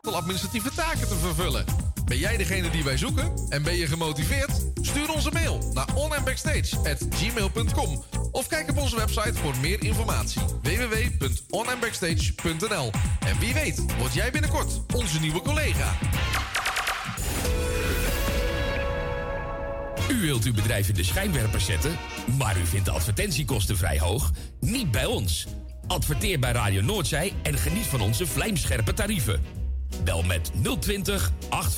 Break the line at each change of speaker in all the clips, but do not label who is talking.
administratieve taken te vervullen. Ben jij degene die wij zoeken? En ben je gemotiveerd? Stuur ons een mail naar onandbackstage@gmail.com of kijk op onze website voor meer informatie. www.onandbackstage.nl. En wie weet, word jij binnenkort onze nieuwe collega.
U wilt uw bedrijf in de schijnwerpers zetten, maar u vindt de advertentiekosten vrij hoog? Niet bij ons. Adverteer bij Radio Noordzij en geniet van onze vlijmscherpe tarieven. Bel met 020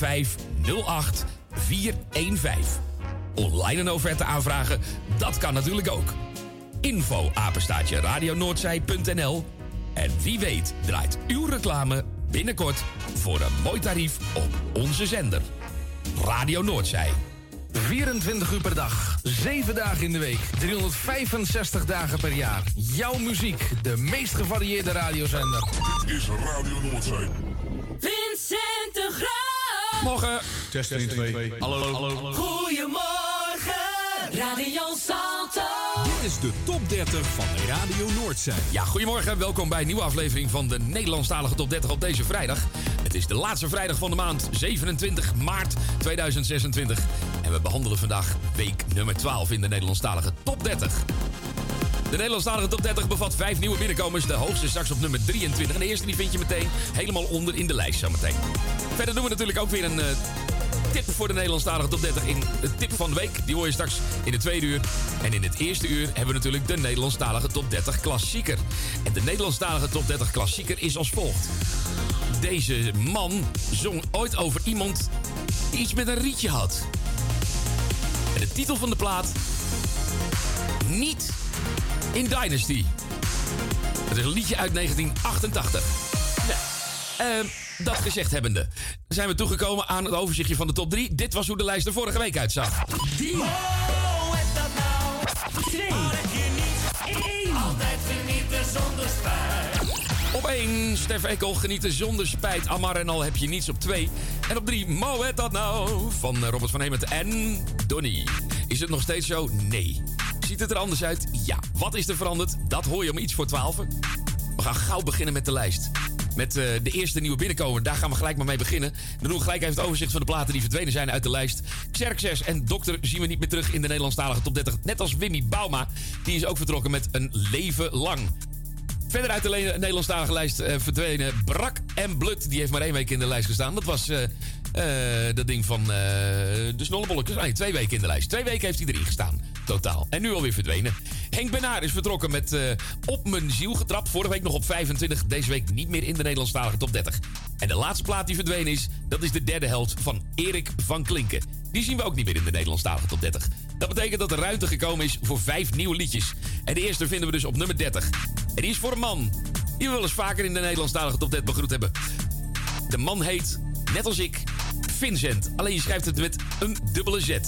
8508 415. Online een offerte aanvragen, dat kan natuurlijk ook. Info@apenstaartje radionoordzij.nl. En wie weet draait uw reclame binnenkort voor een mooi tarief op onze zender. Radio Noordzij.
24 uur per dag, 7 dagen in de week, 365 dagen per jaar. Jouw muziek, de meest gevarieerde radiozender.
Dit is Radio Noordzij.
Vincent de Graaf.
Morgen.
Test 1, 2. Hallo.
Goedemorgen, Radio Salto.
Dit is de top 30 van Radio Noordzij.
Ja, goedemorgen. Welkom bij een nieuwe aflevering van de Nederlandstalige Top 30 op deze vrijdag. Het is de laatste vrijdag van de maand, 27 maart 2026. En we behandelen vandaag week nummer 12 in de Nederlandstalige Top 30. De Nederlandstalige Top 30 bevat 5 nieuwe binnenkomers. De hoogste straks op nummer 23. En de eerste die vind je meteen helemaal onder in de lijst zometeen. Verder doen we natuurlijk ook weer een tip voor de Nederlandstalige Top 30 in het tip van de week. Die hoor je straks in de tweede uur. En in het eerste uur hebben we natuurlijk de Nederlandstalige Top 30 klassieker. En de Nederlandstalige Top 30 klassieker is als volgt. Deze man zong ooit over iemand die iets met een rietje had. En de titel van de plaat... Niet in Dynasty. Het is een liedje uit 1988. Nou, dat gezegd hebbende, zijn we toegekomen aan het overzichtje van de top 3. Dit was hoe de lijst er vorige week uitzag.
3. Oh, is dat nou? 2. Niet 1. Altijd genieten zonder spijt.
Op 1, Stef Ekkel, genieten zonder spijt. Amar en al heb je niets op 2. En op 3, Mo het dat nou? Van Robert van Hemert en Donnie. Is het nog steeds zo? Nee. Ziet het er anders uit? Ja. Wat is er veranderd? Dat hoor je om iets voor 12. We gaan gauw beginnen met de lijst. Met de eerste nieuwe binnenkomer. Daar gaan we gelijk maar mee beginnen. Dan doen we gelijk even het overzicht van de platen die verdwenen zijn uit de lijst. Xerxes en Dokter zien we niet meer terug in de Nederlandstalige top 30. Net als Wimmy Bauma. Die is ook vertrokken met Een Leven Lang. Verder uit de Nederlandstalige lijst verdwenen Brak en Blut. Die heeft maar 1 week in de lijst gestaan. Dat was dat ding van de snollebolletjes. Nee, 2 weken in de lijst. 2 weken heeft hij erin gestaan. Totaal. En nu alweer verdwenen. Henk Benaar is vertrokken met Op Mijn Ziel getrapt. Vorige week nog op 25. Deze week niet meer in de Nederlandstalige top 30. En de laatste plaat die verdwenen is... dat is de derde held van Erik van Klinken. Die zien we ook niet meer in de Nederlandstalige top 30. Dat betekent dat er ruimte gekomen is voor 5 nieuwe liedjes. En de eerste vinden we dus op nummer 30. En die is voor een man die we wel eens vaker in de Nederlandstalige top 30 begroet hebben. De man heet, net als ik, Vincent. Alleen je schrijft het met een dubbele Z.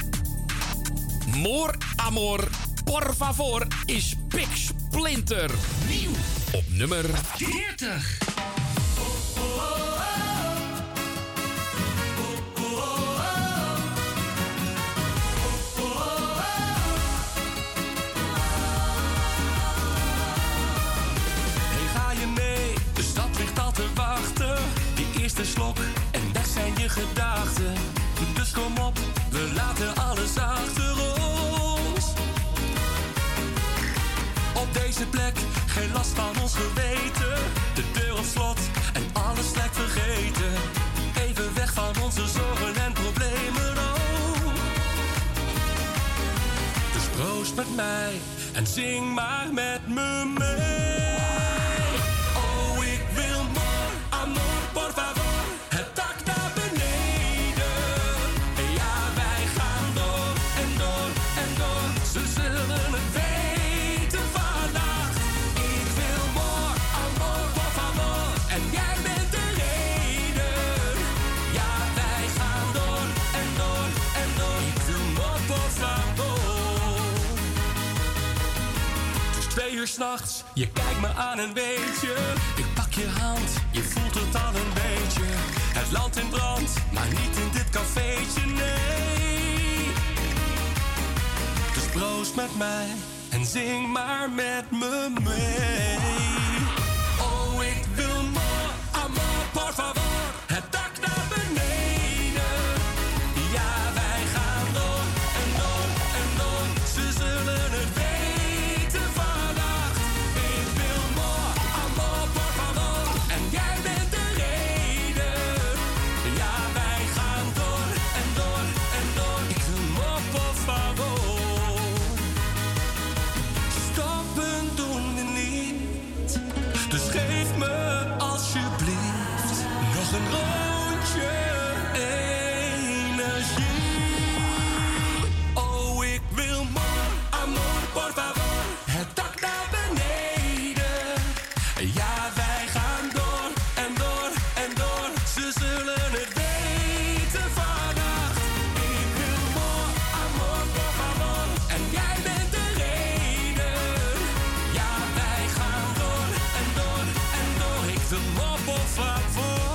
More Amor, por favor, is Pik Splinter. Nieuw. Op nummer
40.
Eerste slok en weg zijn je gedachten. Dus kom op, we laten alles achter ons. Op deze plek geen last van ons geweten. De deur op slot en alles lijkt vergeten. Even weg van onze zorgen en problemen, oh. Dus proost met mij en zing maar met me mee. S'nachts, je kijkt me aan en weet je, ik pak je hand, je voelt het al een beetje. Het land in brand, maar niet in dit cafeetje, nee. Dus proost met mij en zing maar met me mee. Oh, ik wil more, amor, por favor. een rondje energie. Oh, ik wil more, amor, por favor. Het dak naar beneden. Ja, wij gaan door en door en door. Ze zullen het weten vannacht. Ik wil more, amor, por favor. En jij bent de reden. Ja, wij gaan door en door en door. Ik wil more, por favor.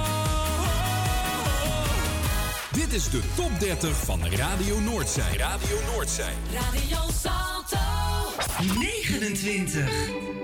Dit is de top 30 van Radio Noordzij. Radio Noordzij.
Radio Salto.
29.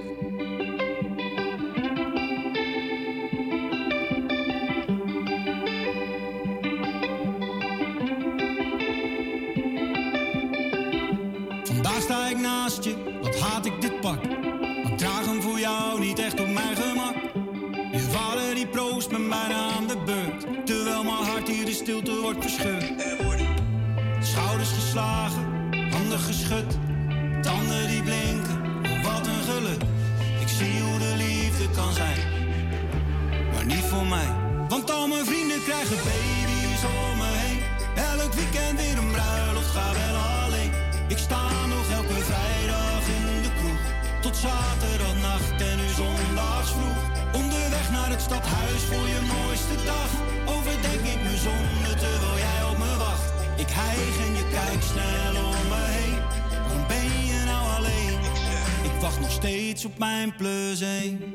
Vandaag sta ik naast je, wat haat ik dit pak. Ik draag hem voor jou niet echt op mijn gemak. Je vader die proost me bijna aan de beurt, terwijl mijn hart hier de stilte wordt verscheurd. Schouders geslagen, handen geschud, tanden die blinken, oh, wat een geluk. Ik zie hoe de liefde kan zijn, maar niet voor mij. Want al mijn vrienden krijgen baby's om me heen. Elk weekend weer een bruiloft, ga wel alleen. Ik sta nog elke vrijdag in de kroeg, tot zaterdagnacht en nu zondags vroeg. Onderweg naar het stadhuis voor je mooiste dag. Overdenk ik mijn zonde terwijl jij op me wacht. Ik hijg en je kijkt snel om me heen. Waarom ben je nou alleen? Ik wacht nog steeds op mijn plus 1.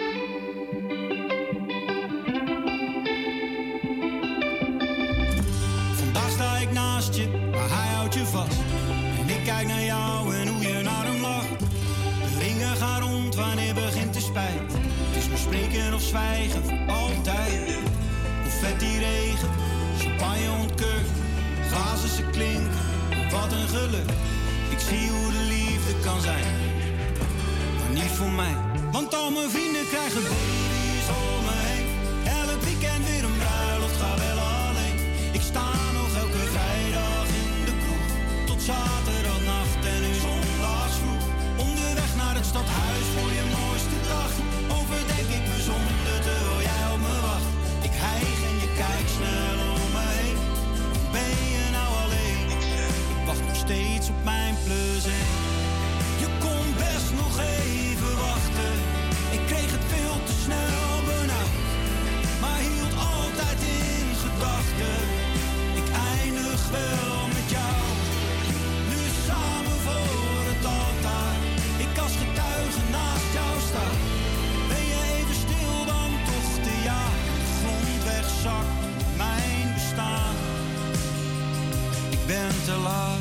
Vandaag sta ik naast je, maar hij houdt je vast. En ik kijk naar jou en hoe je naar hem lacht. De ringen gaan rond, wanneer begint de spijt? Het is maar spreken of zwijgen, voor altijd. Confetti regen, champagne ontkurkt. Glazen ze klinken, wat een geluk. Ik zie hoe de liefde kan zijn, maar niet voor mij. Want al mijn vrienden krijgen baby's om me heen. Elk weekend weer een bruiloft, ga wel alleen. Ik sta nog elke vrijdag in de kroeg, tot zaterdagnacht en nu zondags vroeg. Onderweg naar het stadhuis voor je mooiste dag. Overdenk ik mijn zonde terwijl jij op me wacht. Ik hijg en je kijkt snel om me heen. Ben je nou alleen? Ik wacht nog steeds op mijn plus 1. Je kon best nog even wachten. Ik kreeg het veel te snel benauwd, maar hield altijd in gedachten. Ik eindig wel met jou, nu samen voor het altaar. Ik als getuige naast jou sta. Ben je even stil dan toch te ja. De grond wegzakt mijn bestaan. Ik ben te laat.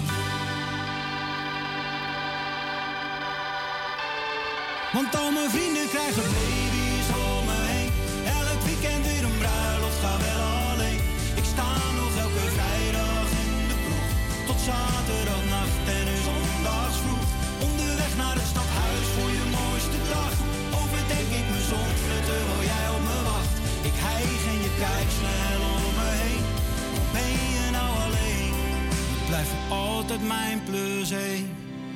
Want al mijn vrienden krijgen baby's om me heen. Elk weekend weer een bruiloft, ga wel alleen. Ik sta nog elke vrijdag in de kroeg, tot zaterdagnacht en nu zondags vroeg. Onderweg naar het stadhuis voor je mooiste dag. Overdenk ik mijn zonde terwijl jij op me wacht. Ik hijg en je kijkt snel om me heen. Ben je nou alleen? Je blijft voor altijd mijn plus 1.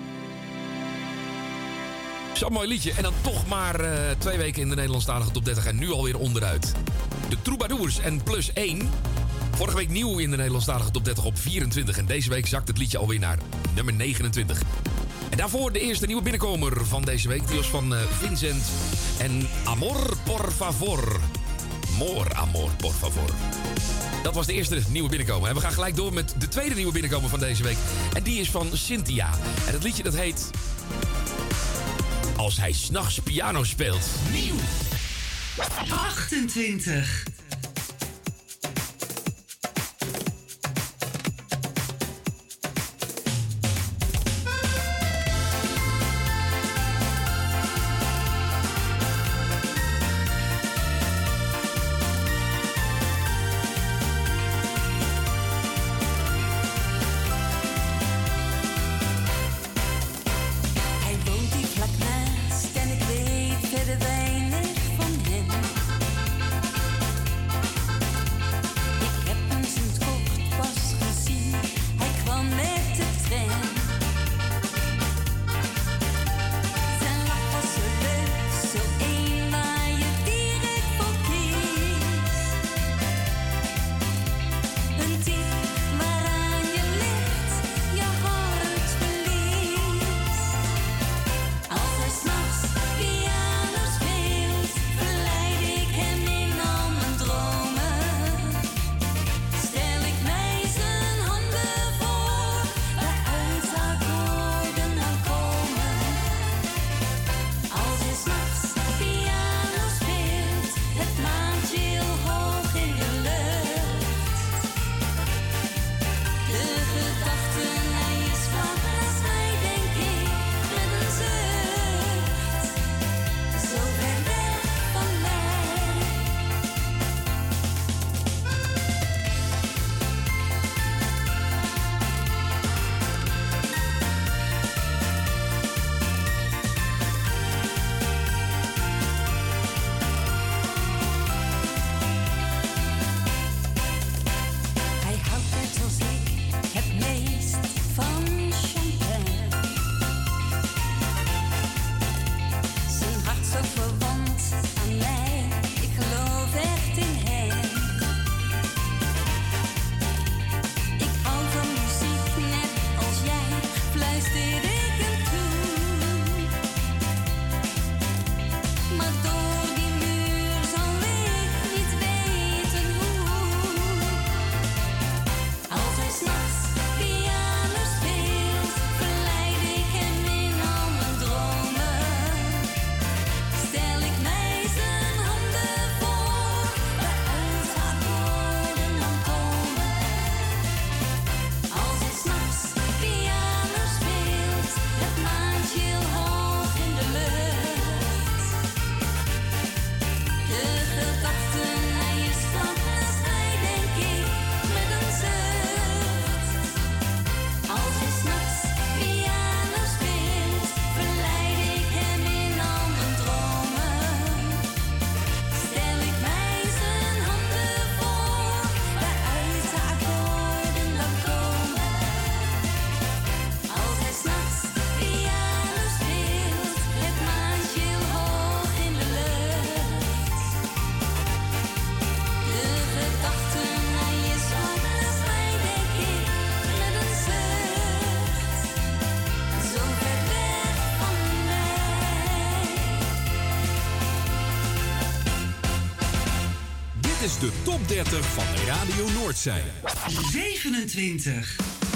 Zo'n mooi liedje. En dan toch maar 2 weken in de Nederlandstalige top 30 en nu alweer onderuit. De Troubadours en plus 1. Vorige week nieuw in de Nederlandstalige top 30 op 24. En deze week zakt het liedje alweer naar nummer 29. En daarvoor de eerste nieuwe binnenkomer van deze week. Die was van Vincent en Amor por favor. More amor por favor. Dat was de eerste nieuwe binnenkomer. En we gaan gelijk door met de tweede nieuwe binnenkomer van deze week. En die is van Cynthia. En het liedje dat heet Als hij 's nachts piano speelt.
Nieuw. 28.
Weinig van hem.
Dit is de top 30 van Radio Noordzij.
27.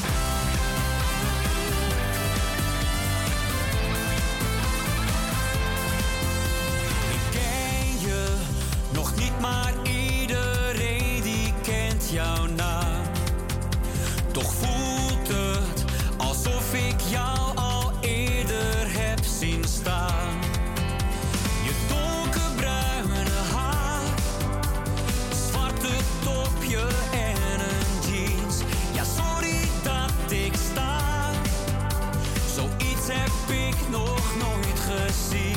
Nog niet, maar iedereen die kent jouw naam. Toch voelt het alsof ik jou al eerder heb zien staan. Je donkerbruine haar, zwarte topje en een jeans. Ja, sorry dat ik sta. Zoiets heb ik nog nooit gezien.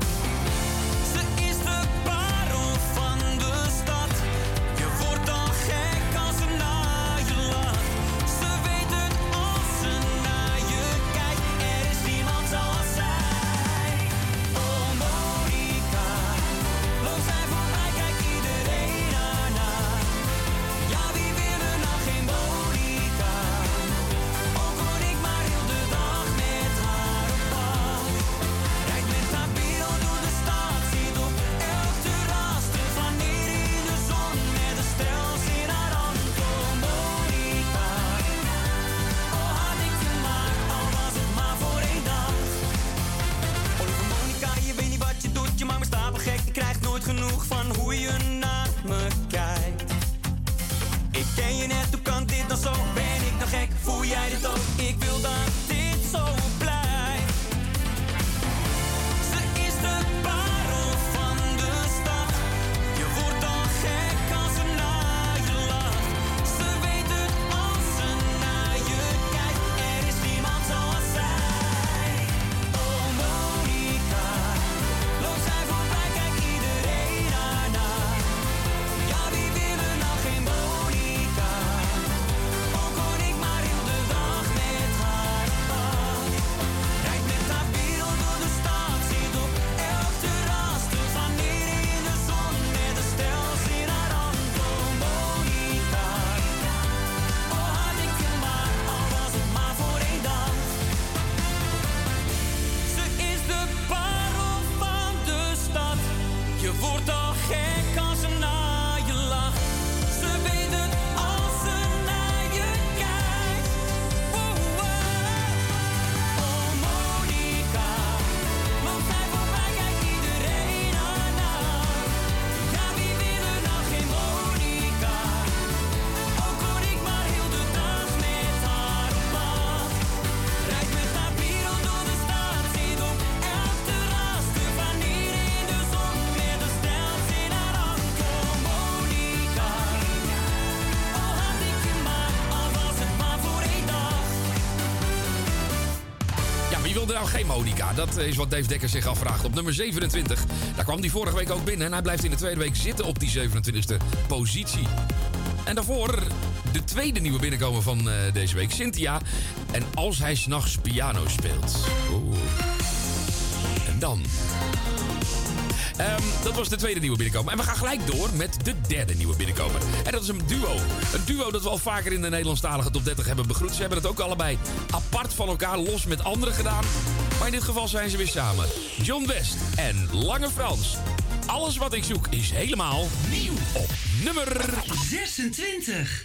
Genoeg van hoe je naar me kijkt. Ik ken je net, hoe kan dit dan zo? Ben ik nou gek? Voel jij dit ook? Ik wil dat dit zo blijft. Ze is de parel van de stad. Je wordt dan gek als ze naar je lacht. Ze weet het als ze naar je kijkt. Er is niemand zoals zij. Oh Monica, loopt zij voorbij, kijk iedereen daarnaar. Ja, wie wil er nou geen Monica? Ook kon ik maar heel de dag met haar op pad. Rijdt met haar wereld door de stad, zit op elk terras te flaneren in de zon met een stels in haar hand. Oh Monica, oh had ik je maar, al was het maar voor één dag. Ze is de parel van de stad. Je wordt al gek als ze naar je lacht. Ze weet het als ze naar je kijkt. Oh, oh Monica, loopt zij voorbij, kijkt iedereen ernaar. Ja, wie wil er nou geen Monica? Ook kon ik maar heel de dag met haar op pad. Rijdt met haar wereld door de stad, zit op elk terras te flaneren in de zon met een stels in haar hand. Oh Monica, oh had ik je maar, al was het maar voor één dag.
Ja, wie wilde nou geen Monica? Dat is wat Dave Dekker zich afvraagt. Op nummer 27. Daar kwam hij vorige week ook binnen. En hij blijft in de tweede week zitten op die 27e positie. En daarvoor de tweede nieuwe binnenkomer van deze week. Cynthia. En als hij 's nachts piano speelt. Oeh. En dan... dat was de tweede nieuwe binnenkomer. En we gaan gelijk door met de derde nieuwe binnenkomer. En dat is een duo. Een duo dat we al vaker in de Nederlandstalige top 30 hebben begroet. Ze hebben het ook allebei apart van elkaar, los met anderen gedaan. Maar in dit geval zijn ze weer samen. John West en Lange Frans. Alles wat ik zoek is helemaal nieuw op nummer
26.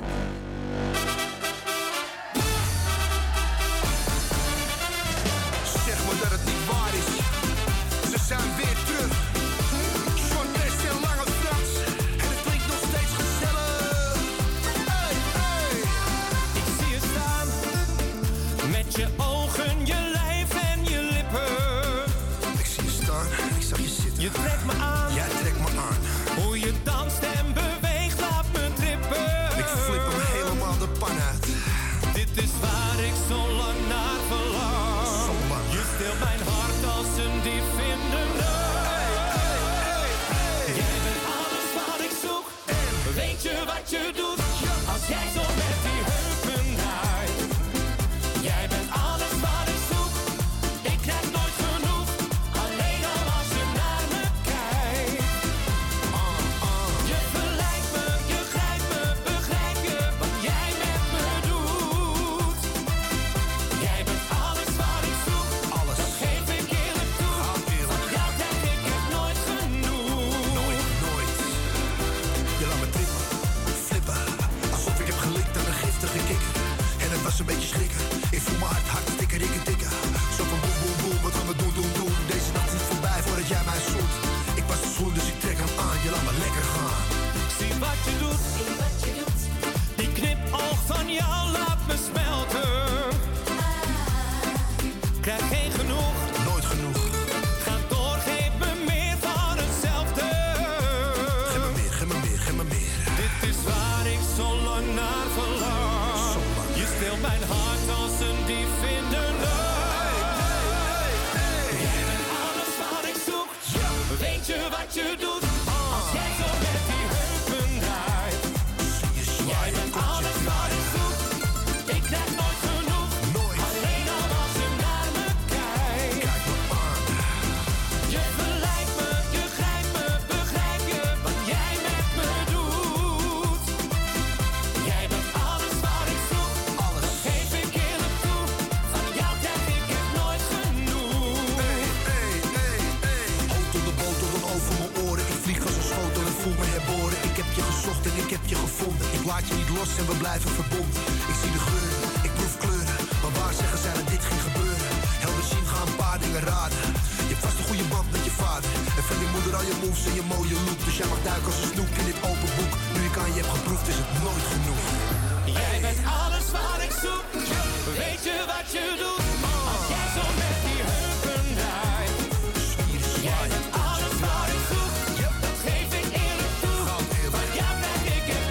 Zeg maar dat het niet waar is. Ze zijn weer terug. John West en Lange Frans. En het klinkt nog steeds gezellig. Hey, hey.
Ik zie je staan met je ogen, je lijf en je lippen.
Ik zie je staan, ik zag je zitten.
Je trekt me aan,
Jij trekt me aan.
hoe je danst en beweegt, laat me trippen.
Ik flip hem helemaal de pan uit.
Dit is waar ik zo lang naar verlang.
Zo lang.
Je steelt mijn hart als een dief in de nacht. Jij bent alles wat ik zoek. Weet je wat je doet? Als jij zo met die heupen draait. Jij bent alles wat ik zoek. Ik krijg nooit genoeg. Alleen al als je naar me kijkt. Je verleidt me, je grijpt me, begrijp je wat jij met me doet? Jij bent alles wat ik zoek.
Alles.
Dat geef ik eerlijk toe.
Eerlijk.
Van jou krijg ik het nooit genoeg.
Nooit, nooit. Je laat me
je doet. Die knipoog van jou laat me smelten. Krijg geen genoeg.
Nooit genoeg.
Ga door, geef me meer van hetzelfde.
Geef me meer, geef me meer, geef me meer.
Dit is waar ik zo lang naar verlang. Je steelt mijn hart als een dief in de nacht. Jij bent alles wat ik zoek. Weet je wat je doet? Als jij zo met die heupen draait. Jij bent alles wat ik zoek. Ik krijg nooit genoeg. Alleen al als je naar me kijkt.
Kijk me aan.
Je verleidt me, je grijpt me, begrijp je wat jij met me doet? Jij bent alles wat ik zoek.
Alles.
Dat geef ik eerlijk toe. Van jou krijg ik het nooit genoeg.
Auto de boter dan over mijn oren. Ik vlieg als een schotel en voel me herboren. Ik heb je gezocht en ik heb je gevonden. Ik laat je niet los en we blijven verbonden. Ik zie de geuren, ik proef kleuren. Maar waar zeggen zij dat dit ging gebeuren? Helder zien gaan een paar dingen raden. Je hebt vast een goede band met je vader. En van je moeder al je moves en je mooie look. Dus jij mag duiken als een snoek in dit open boek. Nu ik aan je heb geproefd is het nooit genoeg.
Jij bent alles wat ik zoek. Weet je wat je doet? Als jij zo met die heupen draait. Jij bent alles wat ik zoek. Dat geef ik eerlijk toe. Van jou krijg ik het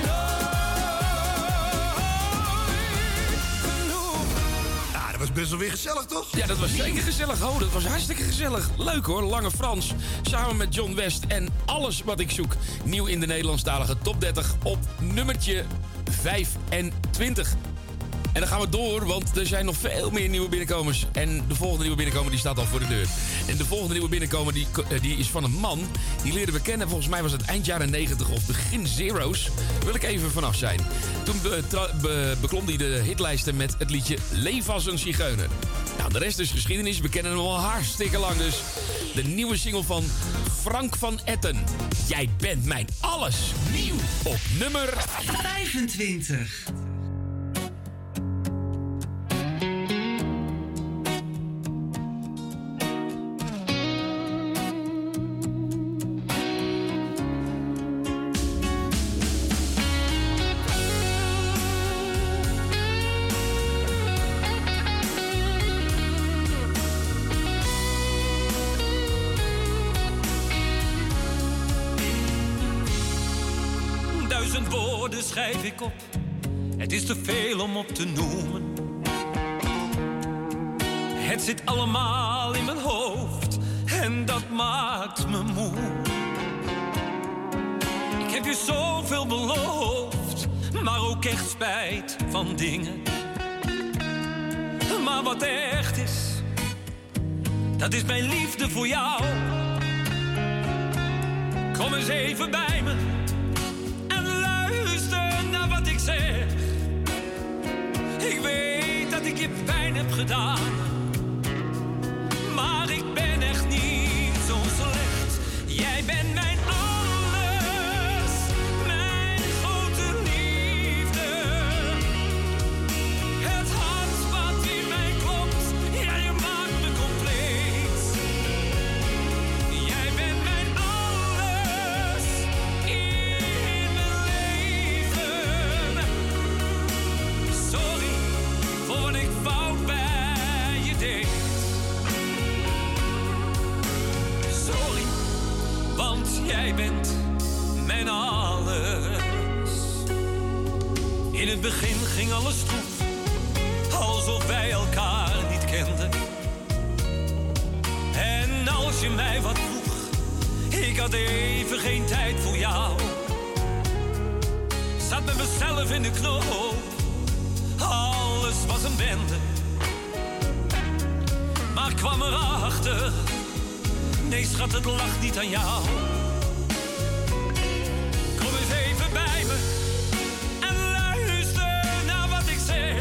nooit genoeg.
Ja, dat was best wel weer gezellig, toch?
Ja, dat was zeker gezellig. Oh, dat was hartstikke gezellig. Leuk hoor, Lange Frans. Samen met John West en alles wat ik zoek. Nieuw in de Nederlandstalige top 30 op nummertje 25. En dan gaan we door, want er zijn nog veel meer nieuwe binnenkomers. En de volgende nieuwe binnenkomer die staat al voor de deur. En de volgende nieuwe binnenkomer die is van een man. Die leerden we kennen, volgens mij was het eind jaren 90 of begin zero's. Daar wil ik even vanaf zijn. Toen beklom hij de hitlijsten met het liedje Leef als een zigeuner. Nou, de rest is geschiedenis. We kennen hem al hartstikke lang dus. De nieuwe single van Frank van Etten. Jij bent mijn alles. Nieuw op nummer
25.
Woorden schrijf ik op, het is te veel om op te noemen. Het zit allemaal in mijn hoofd en dat maakt me moe. Ik heb je zoveel beloofd, maar ook echt spijt van dingen. Maar wat echt is, dat is mijn liefde voor jou. Kom eens even bij me. Zeg, ik weet dat ik je pijn heb gedaan, maar ik ben echt niet zo slecht. Jij bent mijn alles, mijn grote liefde. Het hart wat in mij klopt, ja, je maakt me compleet. Jij bent mijn alles in mijn leven. Sorry voor wat ik fout bij je deed. Sorry, want jij bent mijn alles. In het begin ging alles goed, alsof wij elkaar niet kenden. En als je mij wat vroeg, ik had even geen tijd voor jou. Zat met mezelf in de knoop, alles was een bende. Maar ik kwam erachter, nee schat, het lag niet aan jou. Kom eens even bij me en luister naar wat ik zeg.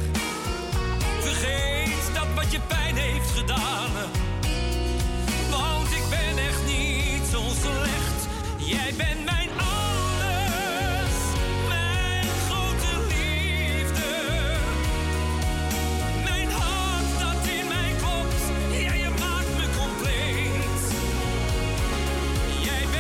Vergeet dat wat je pijn heeft gedaan, want ik ben echt niet zo slecht. Jij bent mijn alles, mijn grote liefde. Mijn hart dat in mij klopt, ja, je maakt me compleet. Jij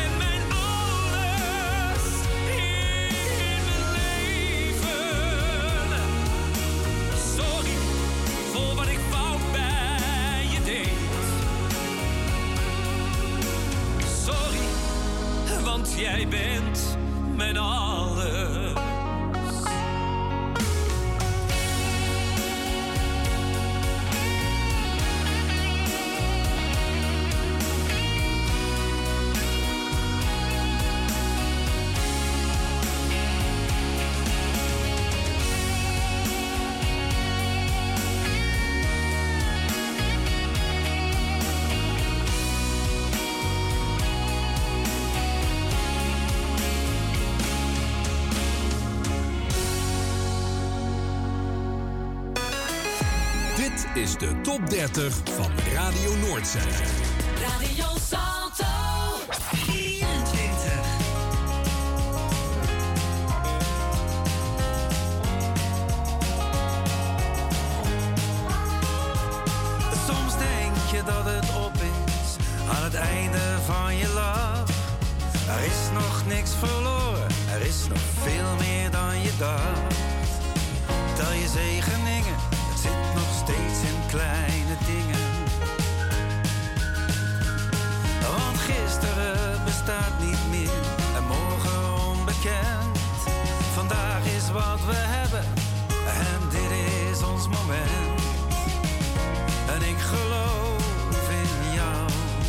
Dit is de top 30 van Radio Noordzee.
Radio Salto. 24.
Soms denk je dat het op is, aan het einde van je lach. Er is nog niks verloren, er is nog veel meer dan je dacht. Tel je zegeningen, het zit nog steeds in kleine dingen. Want gisteren bestaat niet meer en morgen onbekend. Vandaag is wat we hebben en dit is ons moment. En ik geloof in jou.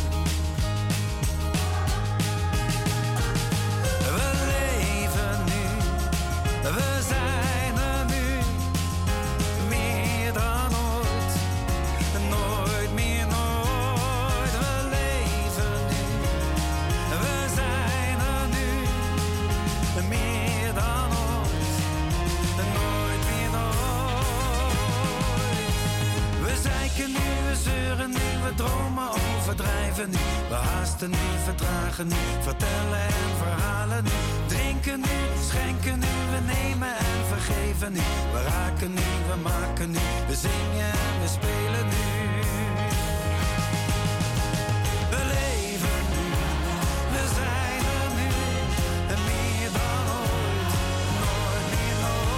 We leven nu, we zijn er nu, meer dan ooit, nooit meer nooit. We leven nu, we zijn er nu, meer dan ooit, nooit meer nooit. We zeiken nu, we zeuren nu, we dromen overdrijven nu. We haasten nu, vertragen nu, vertellen en verhalen nu. Drinken nu, schenken nu, we nemen en vergeven nu. We raken nu, we maken nu, we zingen en we spelen nu. We leven nu, we zijn er nu, en meer dan ooit, nooit meer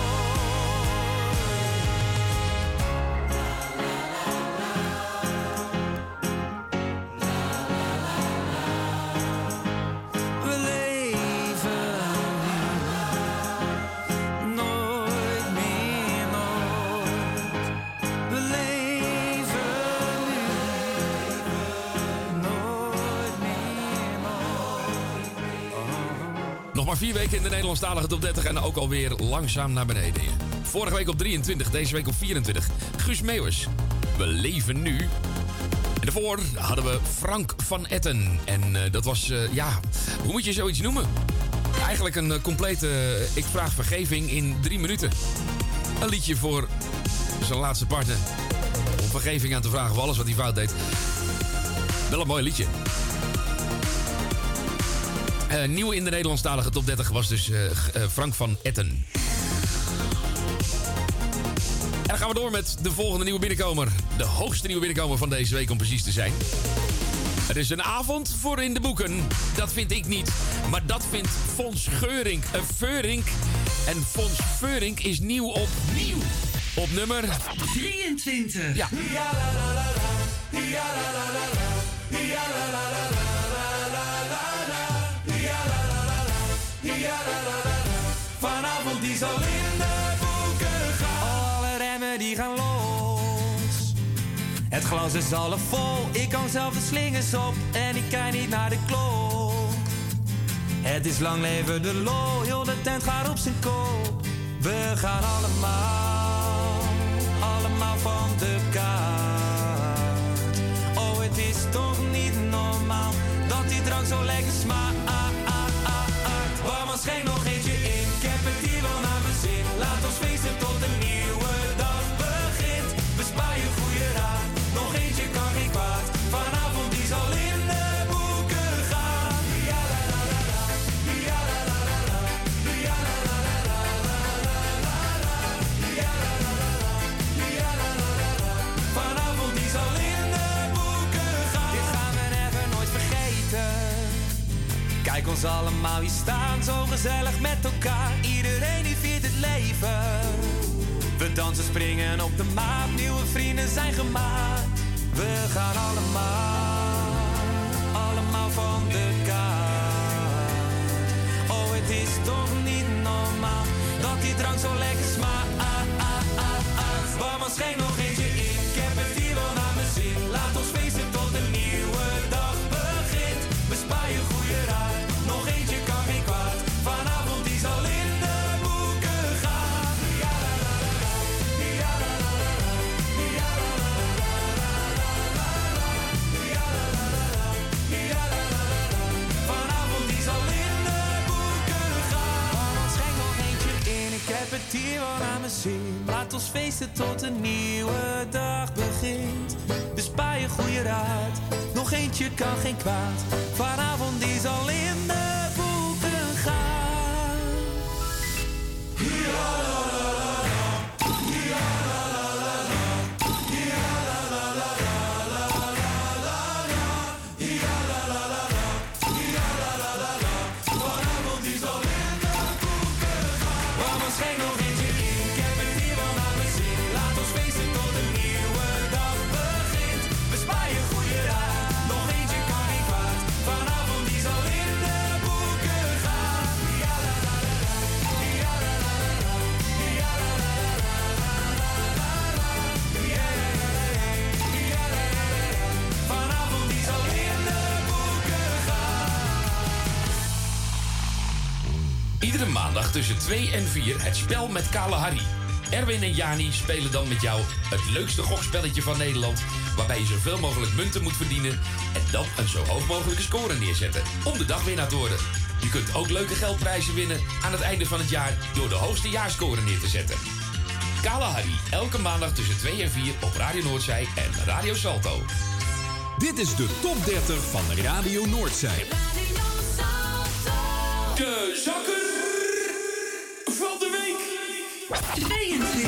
We leven nu, nooit meer nooit. We leven nu, nooit meer nooit.
Nog maar 4 weken in de Nederlandstalige top 30 en ook alweer langzaam naar beneden. Vorige week op 23, deze week op 24. Guus Meeuwis, we leven nu. En daarvoor hadden we Frank van Etten. En dat was, hoe moet je zoiets noemen? Eigenlijk een complete ik vraag vergeving in 3 minuten. Een liedje voor zijn laatste partner. Om vergeving aan te vragen voor alles wat hij fout deed. Wel een mooi liedje. Nieuw in de Nederlandstalige top 30 was dus Frank van Etten. En dan gaan we door met de volgende nieuwe binnenkomer. De hoogste nieuwe binnenkomer van deze week om precies te zijn. Het is een avond voor in de boeken. Dat vind ik niet. Maar dat vindt Fons Geurink. Veurink. En Fons Veurink is nieuw op nummer
23.
Ja.
Vanavond die zal in de boeken gaan. Alle remmen die gaan los. Het glas is half vol. Ik hang zelf de slingers op. En ik kijk niet naar de klok. Het is lang leven de lol. Heel de tent gaat op zijn kop. We gaan allemaal van de kaart. Oh, het is toch niet normaal dat die drank zo lekker smaakt. Barman, schenk nog eentje in. Ik heb het hier wel naar mijn zin. Laat ons feesten tot een nieuwe dag begint. Bespaar je goede raad. Nog eentje kan geen kwaad. Vanavond die zal in de boeken gaan. Ja la la la la. Ja la la la la. Ja la la la la. Ja la la la la. Ja la la la la. Vanavond die zal in de boeken gaan. Dit gaan we never nooit vergeten. Kijk ons allemaal hier staan, zo gezellig met elkaar. Iedereen die viert het leven. We dansen, springen op de maat, nieuwe vrienden zijn gemaakt. We gaan allemaal van de kaart. Oh, het is toch niet normaal dat die drank zo lekker smaakt. Barman, schenk nog eentje in. Ik heb het hier wel naar mijn zin. Laat ons feesten tot een nieuwe dag begint. Bespaar je goede raad. Nog eentje kan geen kwaad. Vanavond die zal in de boeken gaan. Ja la la la la. Ja la la la la. Ja la la la la. Ja la la la la. Ja la la la la. Vanavond die zal in de boeken gaan. Barman, schenk nog eentje in. Ik heb het hier wel aan mijn zin. Laat ons feesten tot een nieuwe dag begint. Dus bij een goede raad, nog eentje kan geen kwaad. Vanavond is al in de boeken gaan.
Iedere maandag tussen 2 en 4 het spel met Kale Harry. Erwin en Jani spelen dan met jou het leukste gokspelletje van Nederland, waarbij je zoveel mogelijk munten moet verdienen en dan een zo hoog mogelijke score neerzetten om de dagwinnaar te worden. Je kunt ook leuke geldprijzen winnen aan het einde van het jaar door de hoogste jaarscore neer te zetten. Kale Harry, elke maandag tussen 2 en 4 op Radio Noordzij en Radio Salto.
Dit is de top 30 van Radio Noordzij.
De zakker van de week.
22.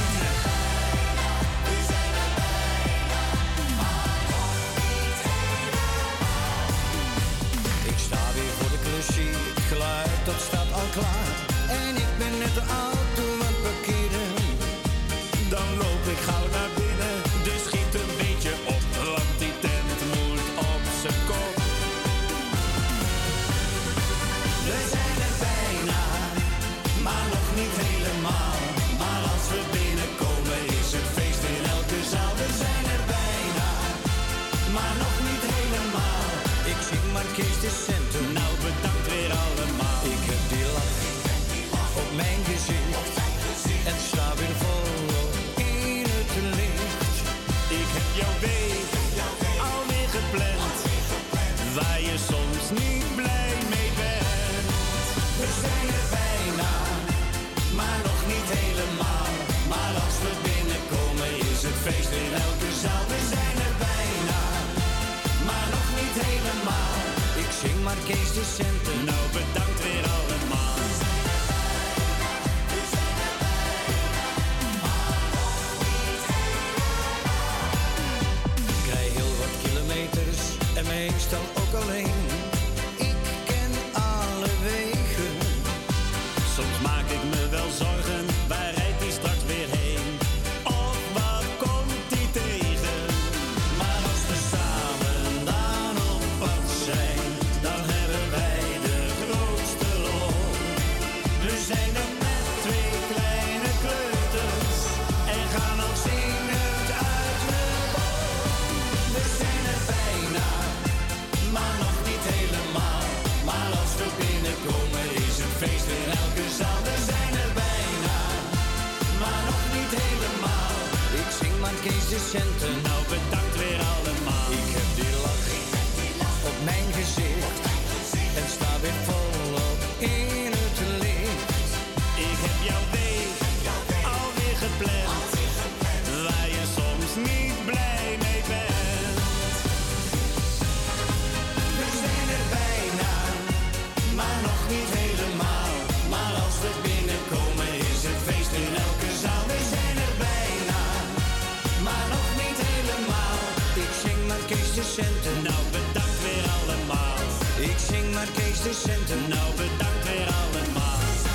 Ik sta weer voor de klusje, het geluid dat staat al klaar. En ik ben net de auto aan het parkeren. Dan loop ik gauw naar binnen, dus schiet een beetje op. Want die tent moet op zijn kop. We zijn er bijna, maar nog niet helemaal. Maar als we binnenkomen is het feest in elke zaal. We zijn er bijna, maar nog niet helemaal. Ik zing maar Kees de centen, nou bedankt weer allemaal. Ik heb die lach op mijn gezicht en sta weer volop in het licht. Ik heb jouw week alweer gepland, waar je soms niet blij mee bent. We zijn er bijna, maar nog niet helemaal. Maar als we binnenkomen is het feest in elke zaal. We zijn er bijna, maar nog niet helemaal. Ik zing maar Kees de centen, nou bedankt weer allemaal. Ik rij heel wat kilometers en meestal ook alleen. Ik ken alle wegen. Soms maak ik me wel zorgen, waar rijdt die straks weer heen? Of wat komt die tegen? Maar als we samen dan op pad zijn, dan hebben wij de grootste lol. We zijn er met 2 kleine kleuters en gaan al zingend uit de bol. We zijn er bijna, maar nog niet helemaal. Maar als we binnenkomen is het feest in elke zaal. We zijn er bijna, maar nog niet helemaal. Ik zing maar Kees de centen, nou bedankt weer allemaal. Ik heb die lach op mijn gezicht en sta weer volop in het licht. Ik heb jouw week alweer gepland, waar je soms niet blij mee bent. We zijn er bijna, maar nog niet helemaal. Maar als we binnenkomen is het feest in elke zaal. We zijn er bijna, maar nog niet helemaal. Ik zing maar Kees de centen, nou bedankt weer allemaal. Ik zing maar Kees de centen, nou bedankt weer allemaal.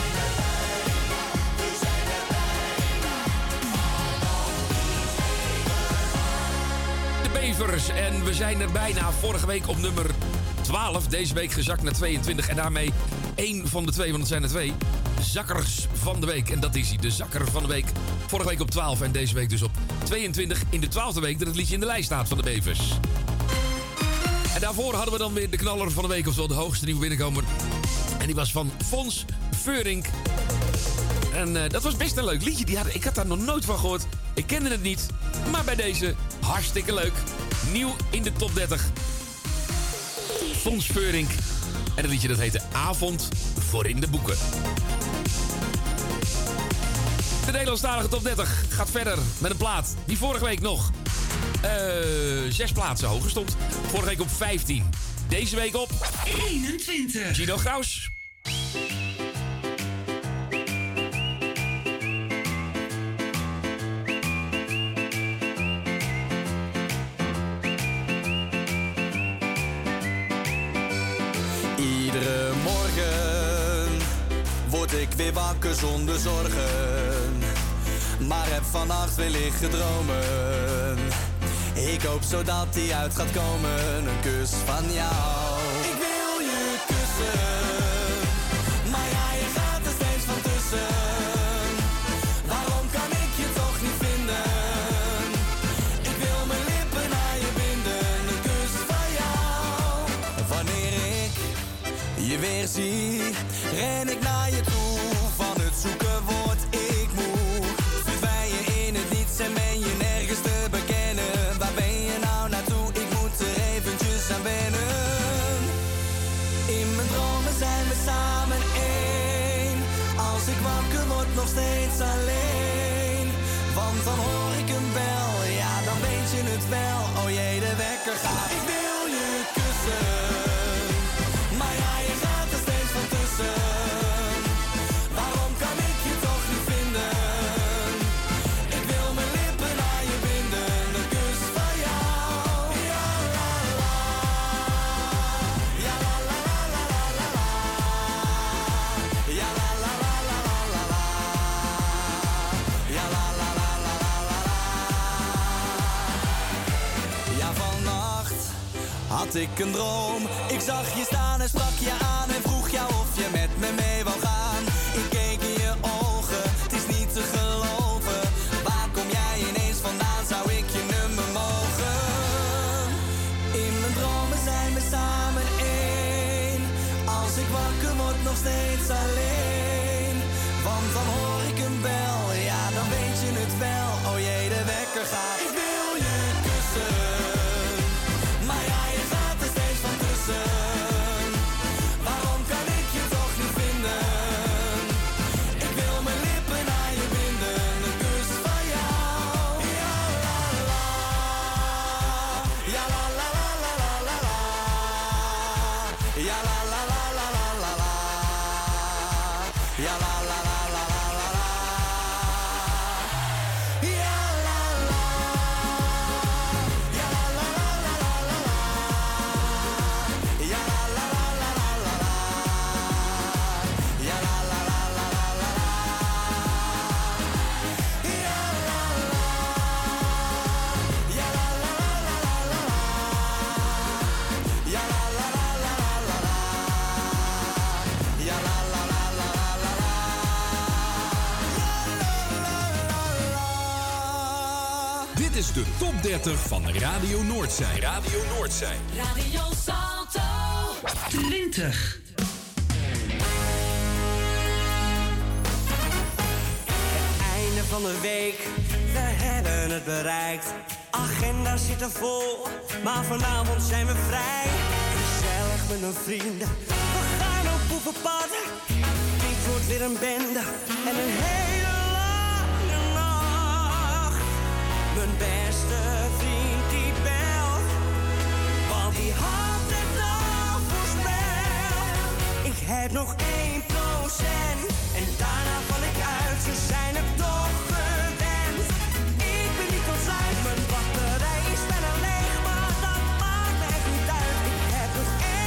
De Bevers en we zijn er bijna. Vorige week op nummer 12, deze week gezakt naar 22. En daarmee 1 van de 2, want het zijn er 2, zakkers van de week. En dat is hij, de zakker van de week. Vorige week op 12 en deze week dus op 22. In de 12e week dat het liedje in de lijst staat van de Bevers. En daarvoor hadden we dan weer de knaller van de week, oftewel de hoogste nieuwe binnenkomer. En die was van Fons Veurink. En dat was best een leuk liedje. Ik had daar nog nooit van gehoord. Ik kende het niet. Maar bij deze, hartstikke leuk. Nieuw in de top 30. Fons Veurink. En het liedje dat heette Avond voor in de boeken. De Nederlandstalige top 30 gaat verder met een plaat die vorige week nog 6 plaatsen hoger stond. Vorige week op 15. Deze week op
21.
Gino Graus.
Iedere morgen word ik weer wakker zonder zorgen, maar heb vannacht weer liggen dromen. Ik hoop zo dat die uit gaat komen, een kus van jou. Ik wil je kussen, maar ja, je gaat er steeds van tussen. Waarom kan ik je toch niet vinden? Ik wil mijn lippen naar je binden, een kus van jou. Wanneer ik je weer zie, ren ik naar je toe. Van het zoeken word ik moe. Verdwijn je in het niets en ben je nergens te bekennen. Waar ben je nou naartoe? Ik moet er eventjes aan wennen. In mijn dromen zijn we samen één. Als ik wakker word nog steeds alleen. Want dan hoor ik een bel, ja dan weet je het wel. Oh jee, de wekker gaat. Ik wil je kussen, maar ja, je gaat er steeds van tussen. Waarom kan ik je toch niet vinden? Ik wil mijn lippen naar je binden, een kus van jou. Ja la la, ja la la la la la la la, ja la la la la la la la, ja la la la la la la la. Ja, vannacht had ik een droom. Ik zag je staan en sprak je aan en vroeg jou of je met me mee wou gaan. Ik keek in je ogen, het is niet te geloven. Waar kom jij ineens vandaan, zou ik je nummer mogen? In mijn dromen zijn we samen één. Als ik wakker word nog steeds alleen. Want dan hoor ik een bel, ja dan weet je het wel. Oh jee, de wekker gaat. Ik wil je kussen, maar ja, je gaat er steeds van tussen. Waarom kan ik je toch niet vinden? Ik wil mijn lippen naar je binden, een kus van jou. Ja la la, ja la la la la la la la, ja la la la la la la la, ja la la la la la la la, ja la la, ja la la la la la la la, ja la la la la la la la, ja la la la la la la la, ja la la, ja la la la la la la la, ja la la la la la la la, ja la la la la la la la,
Dit is de top 30 van Radio Noordzij. Radio Noordzij.
Radio Salto. 20.
Einde van de week, we hebben het bereikt. Agenda zit er vol, maar vanavond zijn we vrij. Gezellig met mijn vrienden, we gaan op boevenpad. Dit wordt weer een bende en een hele lange nacht. Mijn beste vriend die belt, want die had het al voorspeld. Ik heb nog 1% en daarna val ik uit. Ze zijn het toch gewend. Ik ben niet ontsluit, mijn batterij is bijna leeg, maar dat maakt me echt niet uit. Ik heb nog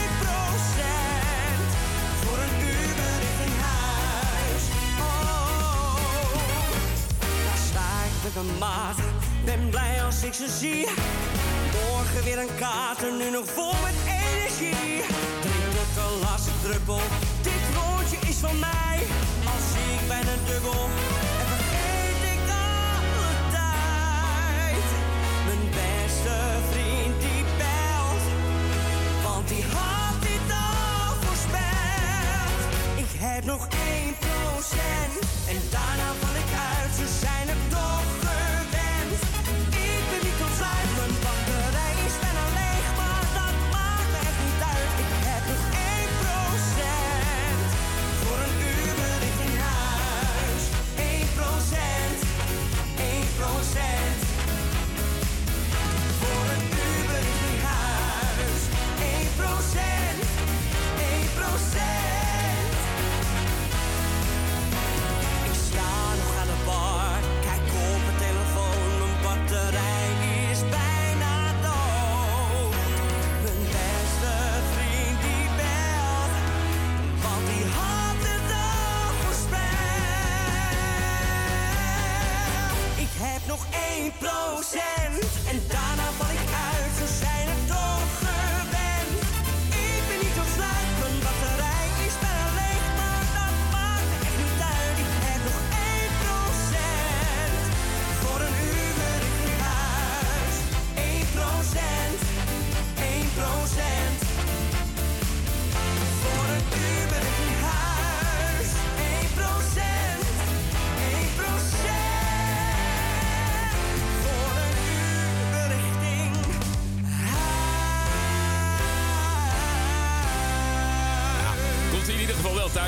1% voor een Uber richting huis. Oh, daar sta ik met mijn maat, ben blij als ik ze zie. Morgen weer een kater, nu nog vol met energie. Drink tot de laatste druppel, dit rondje is van mij. Al zie ik bijna dubbel en vergeet ik alle tijd. Mijn beste vriend die belt, want die had dit al voorspeld. Ik heb nog 1% en daarna val ik uit. Ze zijn het toch gewend. Ik ben niet ontsluit, mijn batterij is bijna leeg, maar dat maakt me echt niet uit. Ik heb nog 1% voor een Uber richting huis.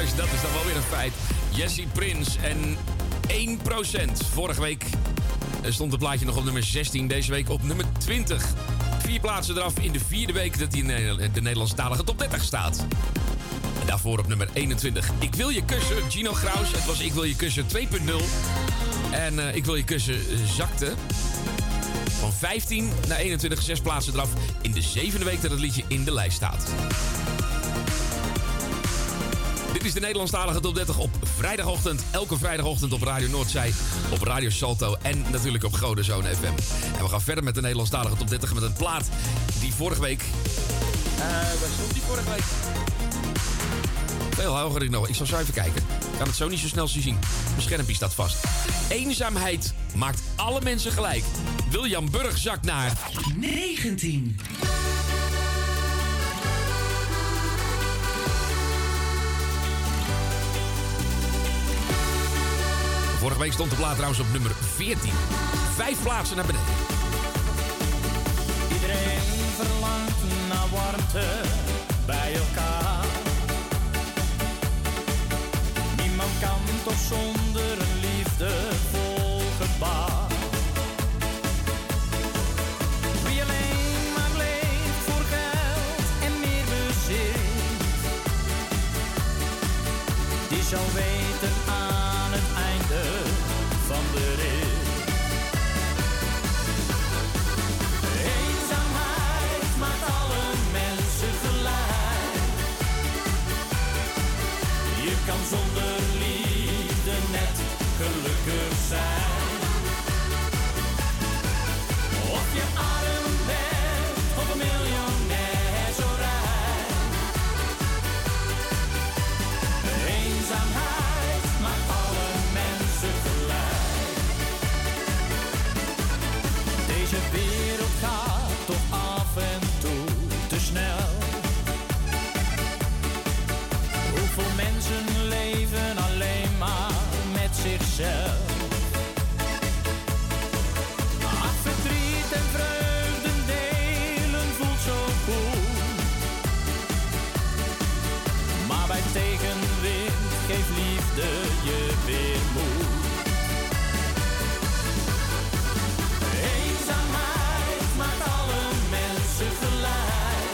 luisteraars. Dat is dan wel weer een feit. Jessie Prince en 1%. Vorige week stond het plaatje nog op nummer 16. Deze week op nummer 20. 4 plaatsen eraf in de 4e week dat hij in de Nederlandstalige top 30 staat. En daarvoor op nummer 21. Ik wil je kussen, Gino Graus. Het was Ik wil je kussen 2.0. En Ik wil je kussen zakte van 15 naar 21, 6 plaatsen eraf in de 7e week dat het liedje in de lijst staat. Dit is de Nederlandstalige top 30 op vrijdagochtend. Elke vrijdagochtend op Radio Noordzij, op Radio Salto en natuurlijk op Godenzone FM. En we gaan verder met de Nederlandstalige top 30 met een plaat die vorige week... waar stond die vorige week? Veel hoger nog. Ik zal zo even kijken. Ik kan het zo niet zo snel zien. Mijn schermpje staat vast. Eenzaamheid maakt alle mensen gelijk. William Burg zakt naar
19.
Vorige week stond de plaat trouwens op nummer 14. 5 plaatsen naar beneden.
Iedereen verlangt naar warmte bij elkaar. Niemand kan toch zonder een liefdevol gebaar. Wie alleen maar leeft voor geld en meer bezit, die zal weten aan het einde van de rit. Eenzaamheid maakt alle mensen gelijk. Je kan zonder liefde net gelukkig zijn. Of je arm bent of een miljonair zo rijk. Eenzaamheid maakt alle mensen gelijk. Deze wereld gaat toch af en toe te snel. Hoeveel mensen leven alleen maar met zichzelf. Ach, verdriet en vreugde delen voelt zo goed. Maar bij tegenwind geeft liefde je weer moed. Eenzaamheid maakt alle mensen gelijk.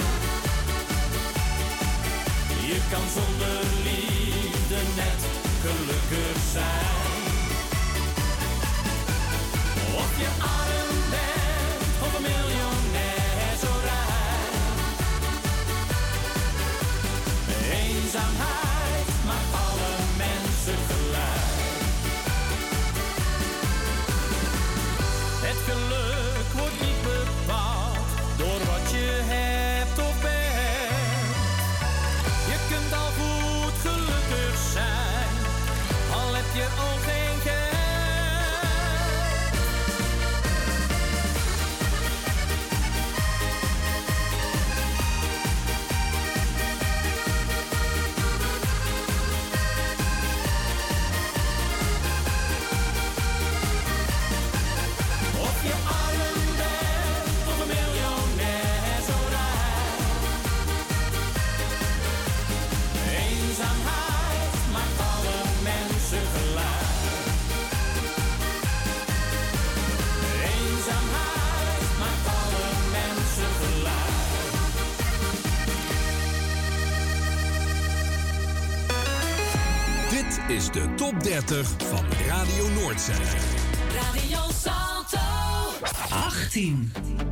Je kan zonder liefde net gelukkig zijn. Of je arm bent of een miljonair zo rijk. Eenzaamheid maakt alle mensen gelijk. Het geluk wordt niet bepaald door wat je hebt of bent. Je kunt al goed gelukkig zijn, al heb je al geen geld. Of je arm bent of een miljonair zo rijk. Eenzaamheid maakt alle mensen gelijk. Eenzaamheid maakt alle mensen gelijk.
Dit is de top 30 van Radio Noordzij.
Radio Salto. 18.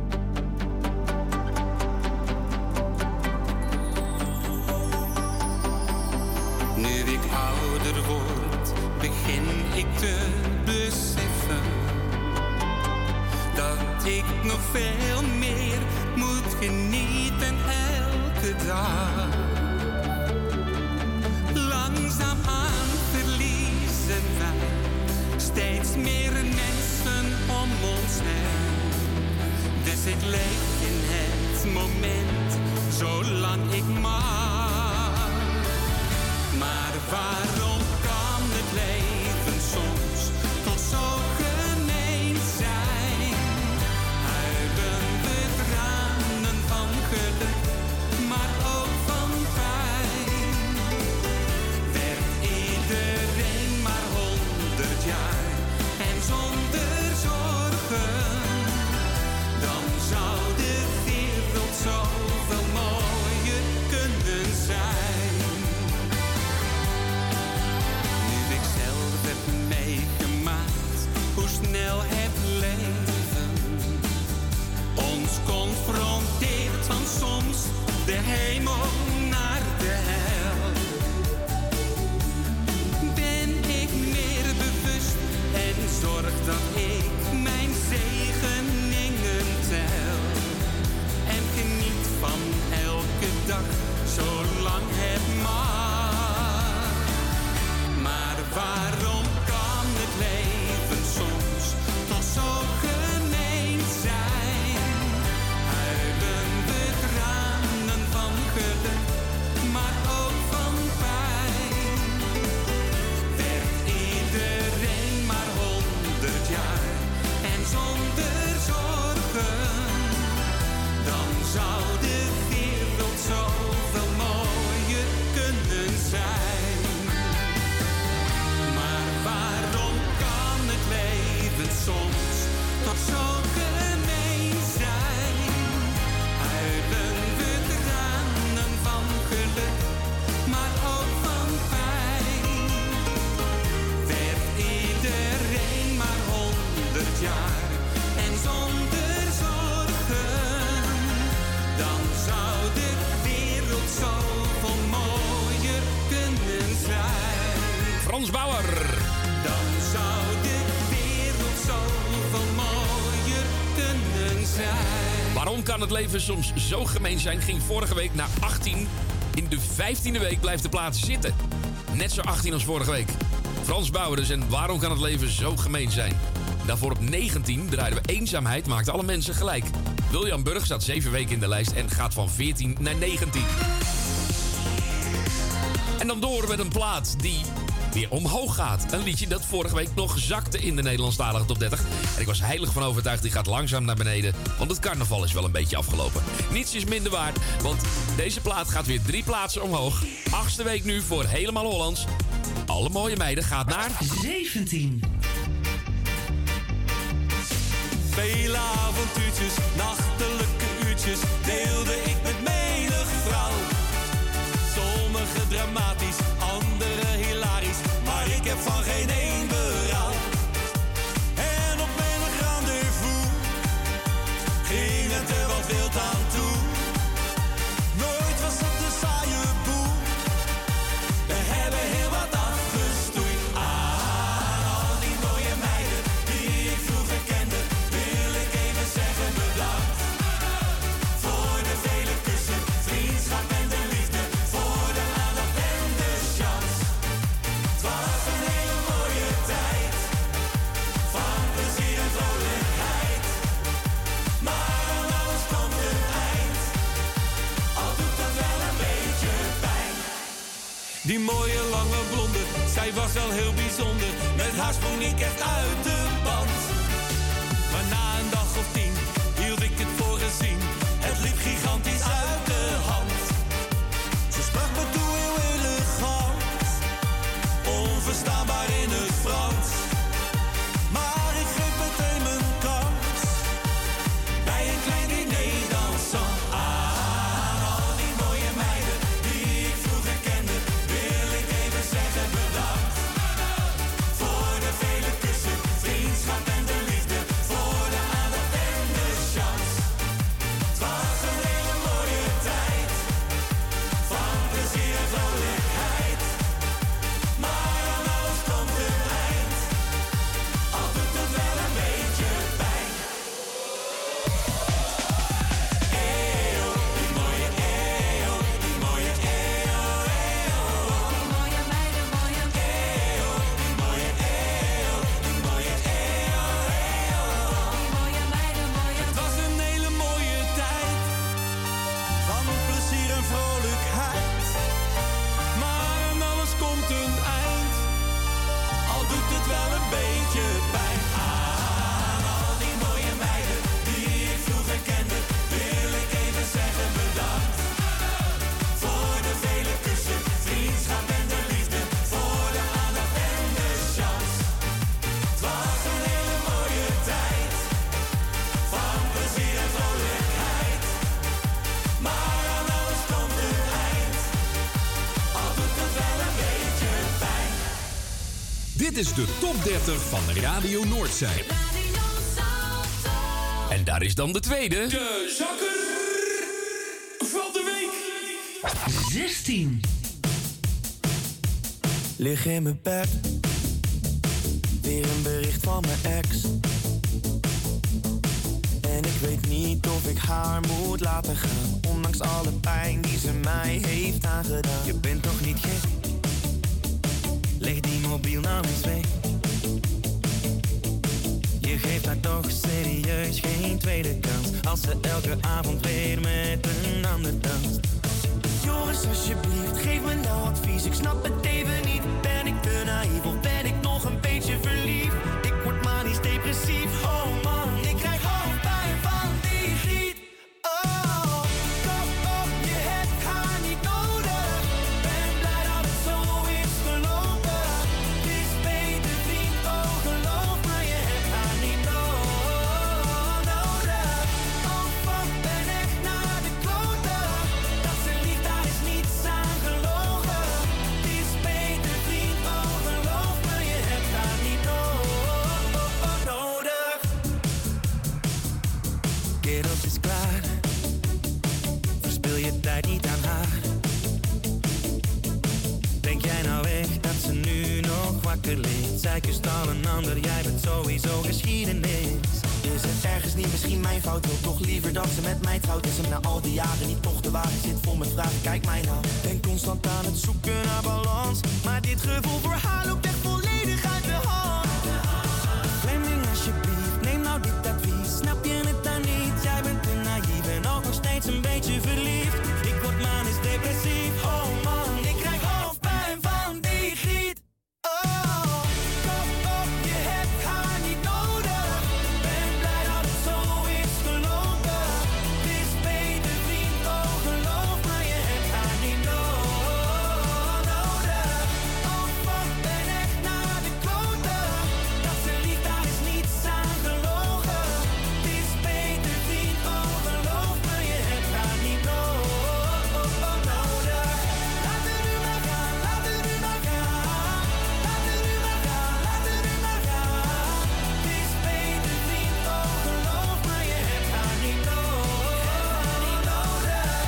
Nu ik ouder word, begin ik te beseffen dat ik nog veel meer moet genieten elke dag. Langzaamaan verliezen wij steeds meer mensen om ons heen. Dus ik leef in het moment, zolang ik mag. Maar waarom kan het leven soms toch zo gemeen zijn? Huilen we tranen van geluk, maar ook van pijn. Werd hemel naar de hel. Ben ik meer bewust en zorg dat ik mijn zegeningen tel. En geniet van elke dag, zolang het mag. Maar waarom kan het leven soms toch zo gemeen zijn? Huilen we tranen van geluk, maar ook van pijn. Werd iedereen maar 100 jaar en zonder zorgen, dan zou de wereld zoveel mooier kunnen zijn. Maar waarom kan het leven soms toch zo gemeen zijn? Huilen we tranen van geluk, maar ook van pijn. Werd iedereen maar 100 jaar en zonder zorgen, dan zou de wereld zoveel mooier kunnen zijn.
Frans Bauer.
Dan zou de wereld zoveel mooier kunnen zijn.
Waarom kan het leven soms zo gemeen zijn? Ging vorige week naar 18. In de 15e week blijft de plaats zitten. Net zo 18 als vorige week. Frans Bauer dus en waarom kan het leven zo gemeen zijn? Daarvoor op 19 draaiden we Eenzaamheid maakt alle mensen gelijk. William Burg staat 7 weken in de lijst en gaat van 14 naar 19. En dan door met een plaat die weer omhoog gaat. Een liedje dat vorige week nog zakte in de Nederlandstalige top 30. En ik was heilig van overtuigd, die gaat langzaam naar beneden. Want het carnaval is wel een beetje afgelopen. Niets is minder waard, want deze plaat gaat weer 3 plaatsen omhoog. 8e week nu voor Helemaal Hollands. Alle mooie meiden gaat naar
17.
Vele avontuurtjes, nachtelijke uurtjes deelde ik met menig vrouw. Sommige dramatisch, andere hilarisch, maar ik heb van geen één berouw. En op menig rendezvous ging het er wat wild aan toe. Nooit was het een saaie boel, we hebben heel wat afgestoeid. Aan al die mooie meiden die ik vroeger kende, wil ik even zeggen bedankt. Voor de vele kussen, vriendschap en de liefde, voor de aandacht en de chance. Het was een hele mooie tijd, van plezier en vrolijkheid. Maar aan alles komt een eind, al doet dat wel een beetje pijn. Die mooie lange blonde, zij was wel heel bijzonder. Met haar sprong ik echt uit de band. Maar na een dag of 10 hield ik het voor gezien. Het liep gigantisch uit de hand. Ze sprak me toe heel elegant, onverstaanbaar in het Frans. Maar ik greep meteen mijn kans, bij een klein diner dansant. Aan al die mooie meiden die ik vroeger kende, wil ik even zeggen bedankt. Voor de vele kussen, vriendschap en de liefde, voor de aandacht en de chance. Het was een hele mooie tijd, van plezier en vrolijkheid. Maar aan alles komt een eind, al doet het wel een beetje pijn. Eeuw, die mooie eeuw, die mooie eeuw, eeuw. Die mooie meiden, mooie eeuw, die mooie eeuw, die mooie eeuw, eeuw. Die mooie meiden, mooie. Het was een hele mooie tijd, van plezier en vrolijkheid. Maar aan alles komt een eind, al doet het wel een beetje pijn. Aan al die mooie meiden die ik vroeger kende, wil ik even zeggen bedankt. Voor de vele kussen, vriendschap en de liefde, voor de aandacht en de chance. Het was een hele mooie tijd, van plezier en vrolijkheid. Maar aan alles komt een eind, al doet het wel een beetje pijn.
Dit is de top 30 van Radio Noordzij.
En daar is dan de tweede.
De zakker van de week.
16.
Lig in mijn bed, weer een bericht van mijn ex. En ik weet niet of ik haar moet laten gaan, ondanks alle pijn die ze mij heeft aangedaan. Je bent toch niet gek? Leg die mobiel nou eens weg. Je geeft haar toch serieus geen tweede kans, als ze elke avond weer met een ander danst. Jongens, alsjeblieft, geef me nou advies. Ik snap het even niet. Ben ik te naïef of ben ik nog een beetje verliefd? Ik word manisch depressief. Oh man, ik krijg hoofdpijn van die griet. Oh, kop op, je hebt haar niet nodig. Ben blij dat het zo is gelopen. Het is beter vriend, oh geloof me, je hebt haar niet nodig. Oh fuck, ben echt naar de kloten. Dat ze liegt, daar is niets aan gelogen. Het is beter vriend, oh geloof me, je hebt haar niet nodig. Kerels is klaar, verspil je tijd niet aan haar. Denk jij nou echt dat ze nu nog wakker ligt? Zij kust al een ander, jij bent sowieso geschiedenis. Is het ergens niet misschien mijn fout? Wil toch liever dat ze met mij trouwt? Is hem na al die jaren niet toch de wagen? Zit vol met vragen, kijk mij nou. Ben constant aan het zoeken naar balans, maar dit gevoel voor haar loopt echt volledig uit de hand. Fleming, alsjeblieft, neem nou dit advies. Snap je het dan niet? Jij bent te naïef en ook nog steeds een beetje verliefd. Ik word manisch depressief. Oh man, ik krijg hoofdpijn van die griet. Oh, kop op, je hebt haar niet nodig. Ben blij dat het zo is gelopen. Het is beter vriend, oh geloof me, je hebt haar niet nodig. Oh fuck, ben echt naar de kloten. Dat ze liegt, daar is niets aan gelogen. Het is beter vriend, oh geloof me, je hebt haar niet nodig. Laat er nu maar gaan, laat er nu maar gaan. Laat er nu maar gaan, laat er nu maar gaan. Het is beter vriend, oh geloof me, je hebt haar niet nodig. Laat er nu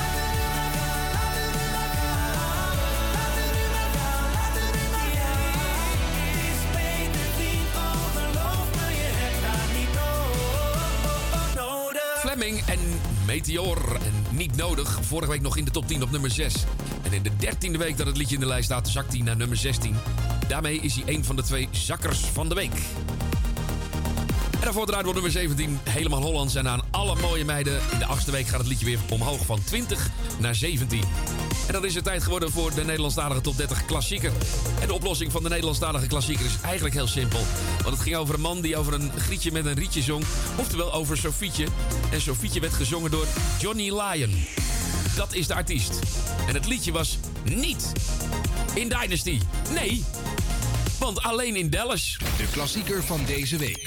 maar gaan, laat er nu maar gaan. Laat er nu maar gaan, laat er nu maar gaan. Het is beter vriend, oh geloof me, je hebt haar niet nodig.
Fleming en Meteor en Niet Nodig. Vorige week nog in de top 10 op nummer 6. En in de 13e week dat het liedje in de lijst staat, zakt hij naar nummer 16. Daarmee is hij een van de 2 zakkers van de week. En daarvoor draait wordt nummer 17 helemaal Hollands. En aan alle mooie meiden in de 8e week gaat het liedje weer omhoog van 20 naar 17. En dan is het tijd geworden voor de Nederlandstalige top 30 klassieker. En de oplossing van de Nederlandstalige klassieker is eigenlijk heel simpel. Want het ging over een man die over een grietje met een rietje zong. Oftewel over Sofietje. En Sofietje werd gezongen door Johnny Lyon. Dat is de artiest. En het liedje was niet in Dynasty. Nee, want alleen in Dallas.
De klassieker van deze week.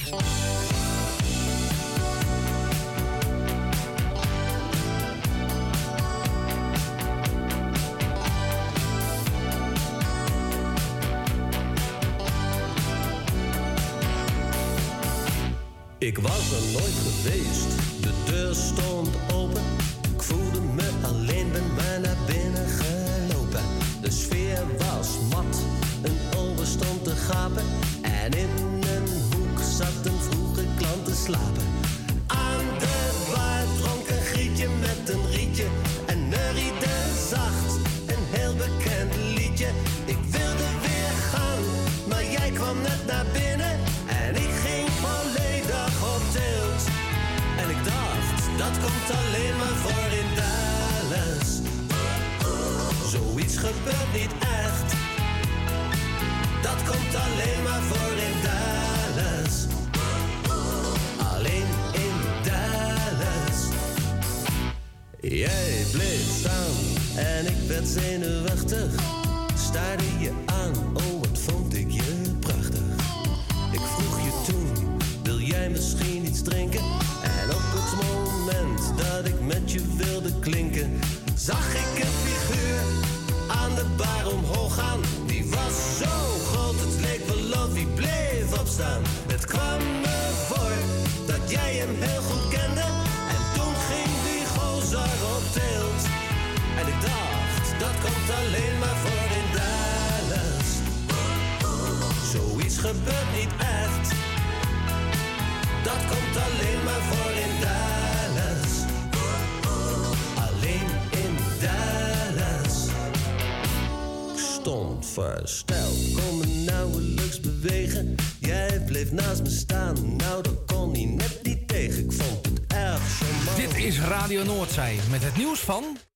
Ik was er nooit geweest, de deur stond open. Ik voelde me alleen, ben maar naar binnen gelopen. De sfeer was mat, een ober stond te gapen. En in een hoek zat een vroege klant te slapen. Aan de bar dronk een grietje met een rietje. En neuriede zacht, een heel bekend liedje. Ik wilde weer gaan, maar jij kwam net naar binnen. En ik ging volledig op tilt. En ik dacht, dat komt alleen maar voor in Dallas. Zoiets gebeurt niet echt. Dat komt alleen maar voor in Dallas. Alleen in Dallas. Jij bleef staan en ik werd zenuwachtig. Staarde je aan, oh wat vond ik je prachtig. Ik vroeg je toen, wil jij misschien iets drinken? En op het moment dat ik met je wilde klinken, zag ik een figuur aan de bar omhoog gaan. Die was zo groot, het leek wel of hij bleef opstaan. Het kwam me voor dat jij hem heel goed kende. En toen ging die gozer op tilt. En ik dacht, komt alleen maar voor in Dallas. Zoiets gebeurt niet echt. Dat komt alleen maar voor in Dallas. Alleen in Dallas. Ik stond versteld, kon me nauwelijks bewegen. Jij bleef naast me staan, nou dat kon hij net niet tegen. Ik vond het erg charmant.
Dit is Radio Noordzij met het nieuws van